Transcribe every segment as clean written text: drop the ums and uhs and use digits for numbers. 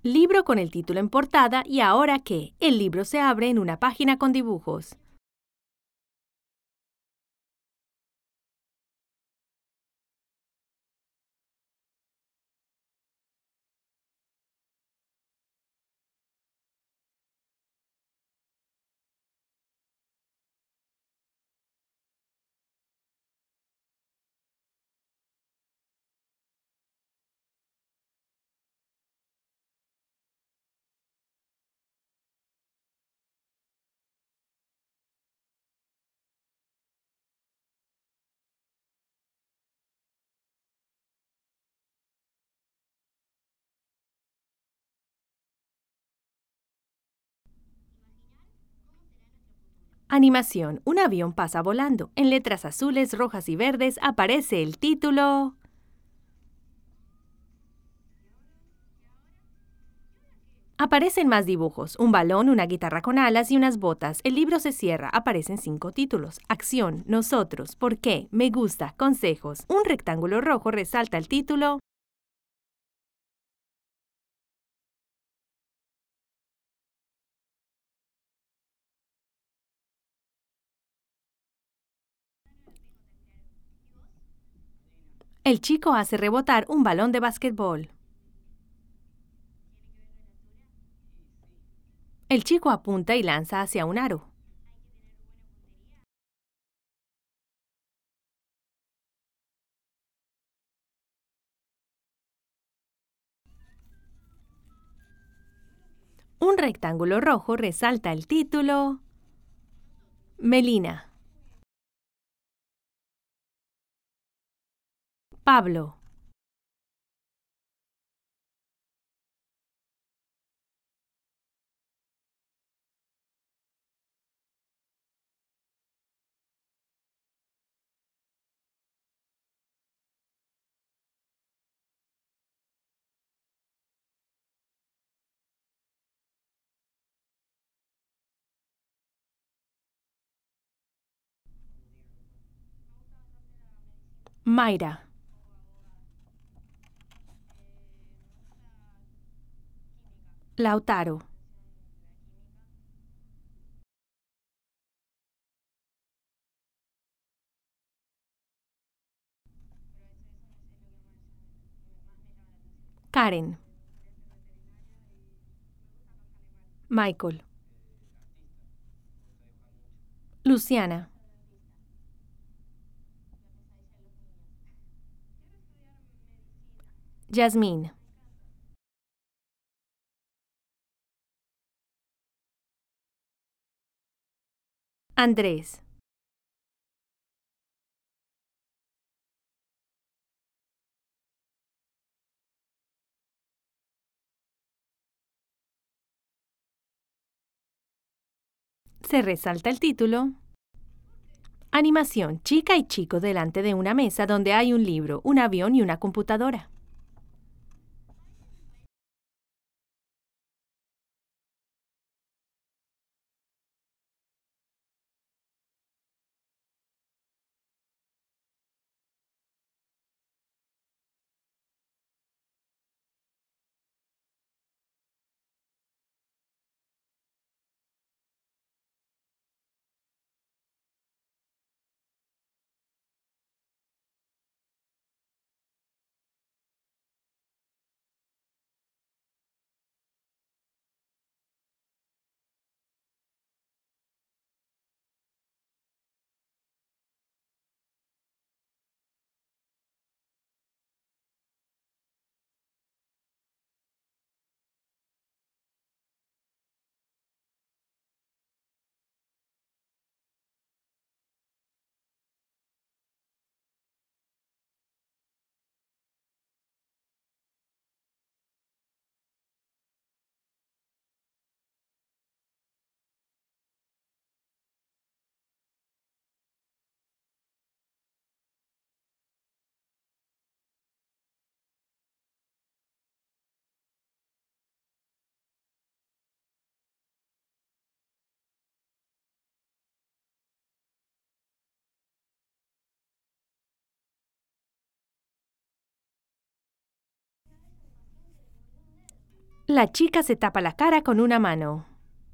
Libro con el título en portada y ahora que el libro se abre en una página con dibujos. Animación. Un avión pasa volando. En letras azules, rojas y verdes aparece el título. Aparecen más dibujos. Un balón, una guitarra con alas y unas botas. El libro se cierra. Aparecen 5 títulos. Acción, nosotros, por qué, me gusta, consejos. Un rectángulo rojo resalta el título. El chico hace rebotar un balón de básquetbol. El chico apunta y lanza hacia un aro. Un rectángulo rojo resalta el título. Melina. Pablo. Mayra. Lautaro. Karen. Michael. Luciana. Yasmín. Andrés. Se resalta el título. Animación. Chica y chico delante de una mesa donde hay un libro, un avión y una computadora. La chica se tapa la cara con una mano.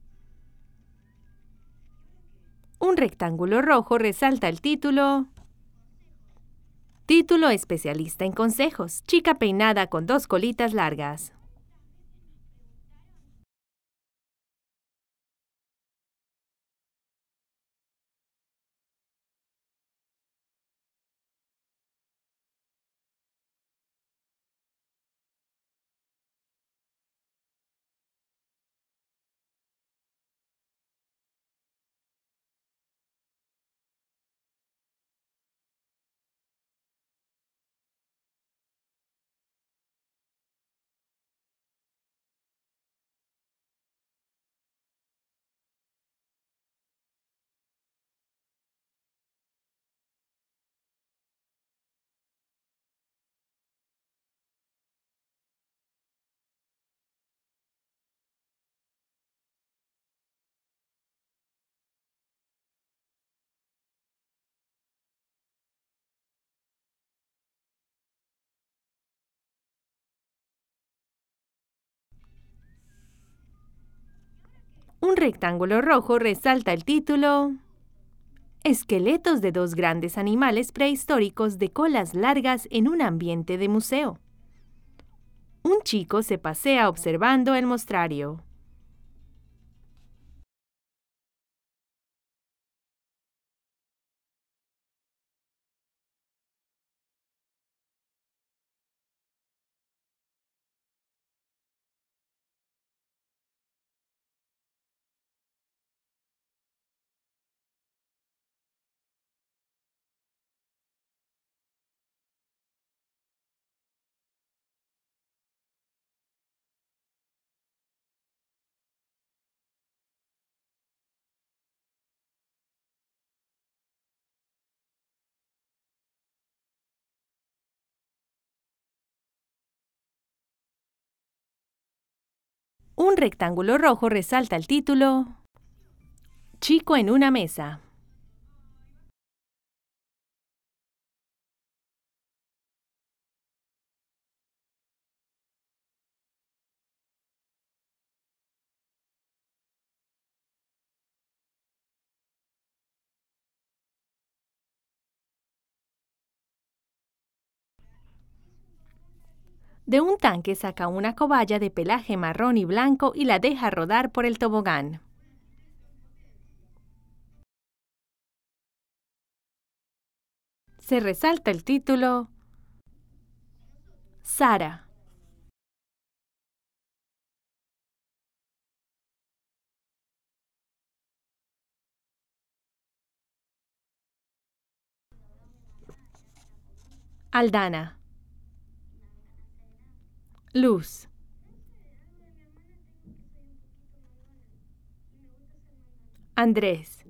Un rectángulo rojo resalta el título. Título especialista en consejos. Chica peinada con 2 colitas largas. Un rectángulo rojo resalta el título. Esqueletos de 2 grandes animales prehistóricos de colas largas en un ambiente de museo. Un chico se pasea observando el mostrario. Un rectángulo rojo resalta el título. Chico en una mesa. De un tanque saca una cobaya de pelaje marrón y blanco y la deja rodar por el tobogán. Se resalta el título. Sara. Aldana. Luz. Andrés.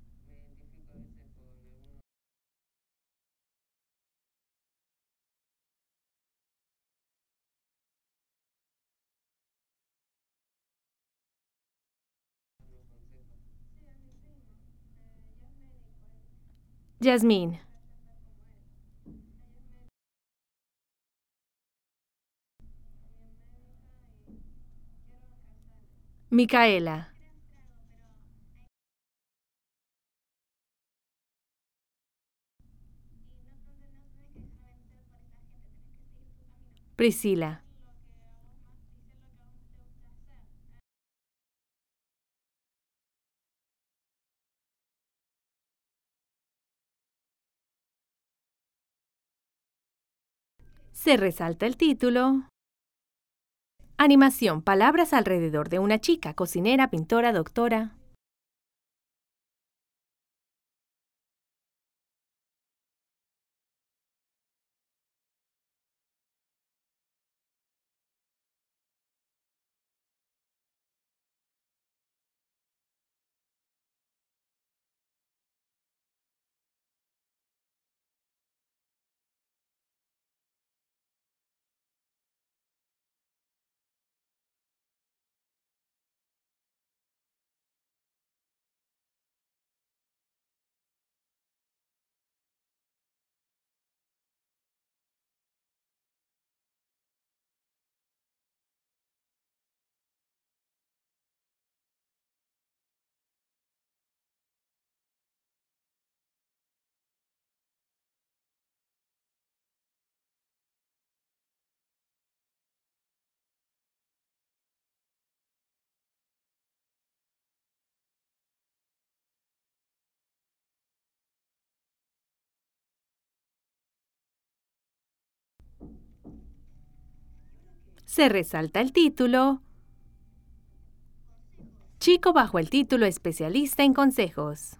Yasmín. Micaela. Priscila. Se resalta el título. Animación, palabras alrededor de una chica, cocinera, pintora, doctora. Se resalta el título. Chico bajo el título Especialista en consejos.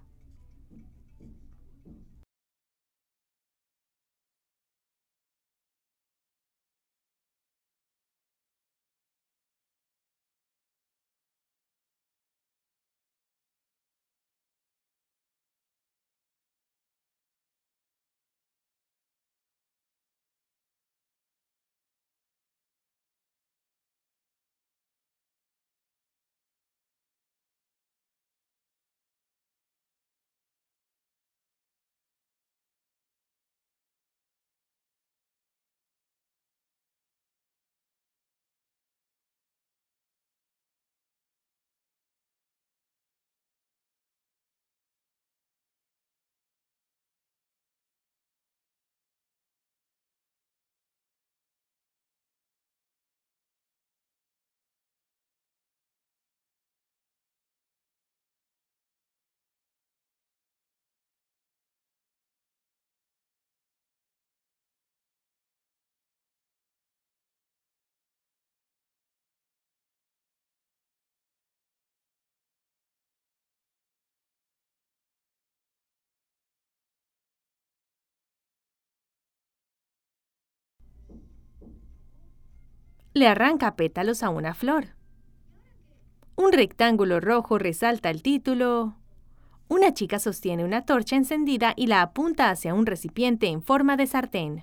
Le arranca pétalos a una flor. Un rectángulo rojo resalta el título. Una chica sostiene una torcha encendida y la apunta hacia un recipiente en forma de sartén.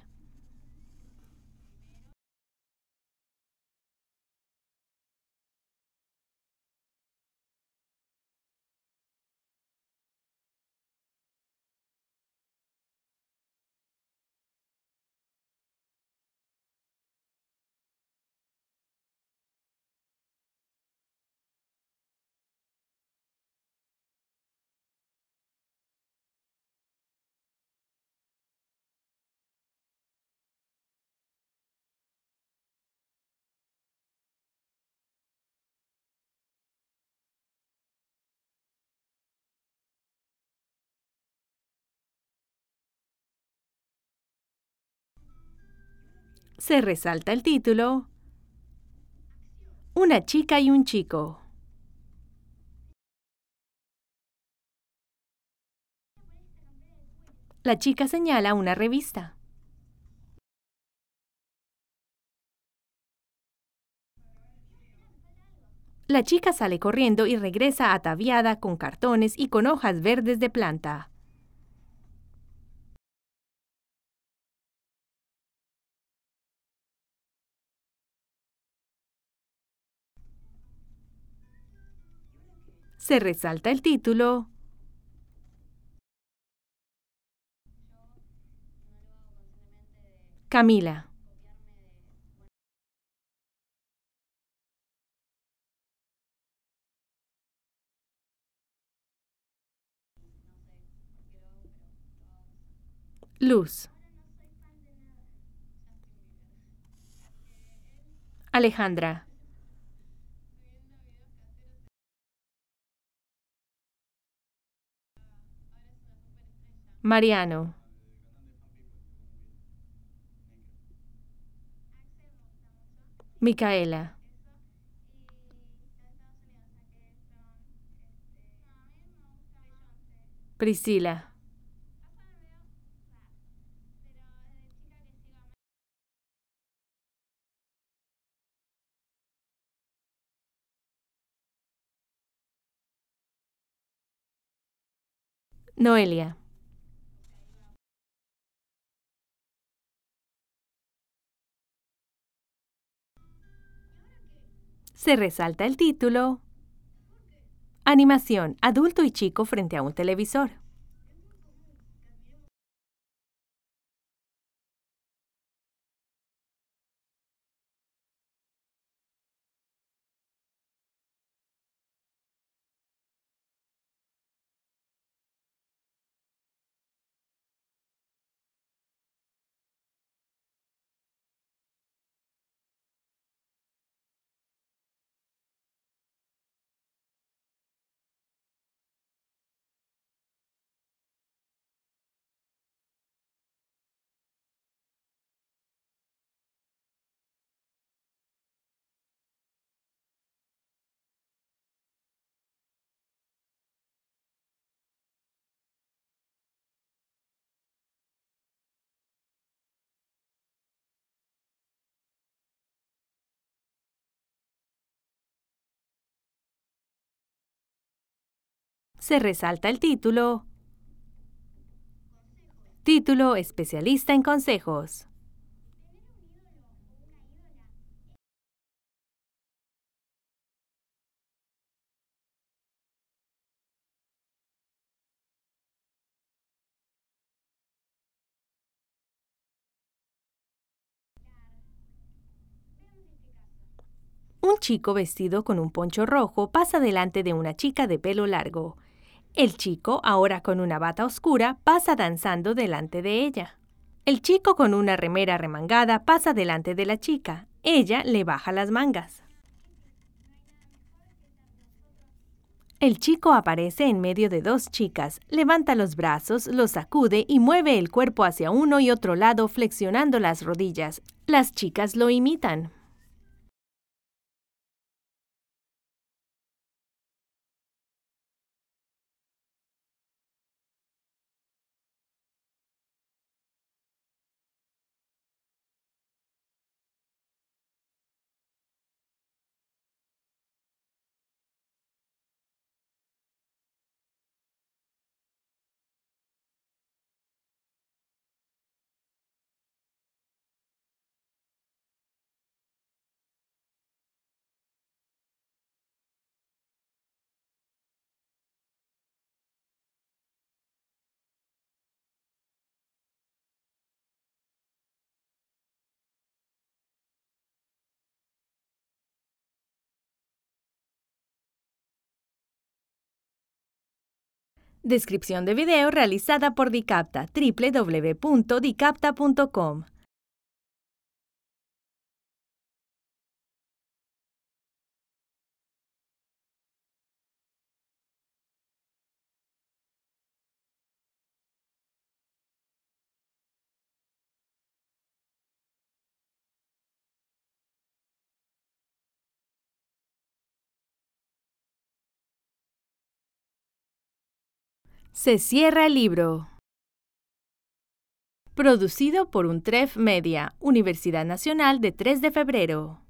Se resalta el título. Una chica y un chico. La chica señala una revista. La chica sale corriendo y regresa ataviada con cartones y con hojas verdes de planta. Se resalta el título. Camila. Luz. Alejandra. Mariano. Micaela. Priscila. Noelia. Se resalta el título. Animación, adulto y chico frente a un televisor. Se resalta el título. Título: especialista en consejos. Un chico vestido con un poncho rojo pasa delante de una chica de pelo largo. El chico, ahora con una bata oscura, pasa danzando delante de ella. El chico con una remera remangada pasa delante de la chica. Ella le baja las mangas. El chico aparece en medio de dos chicas, levanta los brazos, los sacude y mueve el cuerpo hacia uno y otro lado flexionando las rodillas. Las chicas lo imitan. Descripción de video realizada por Dicapta, www.dicapta.com. Se cierra el libro. Producido por Untref Media, Universidad Nacional de 3 de Febrero.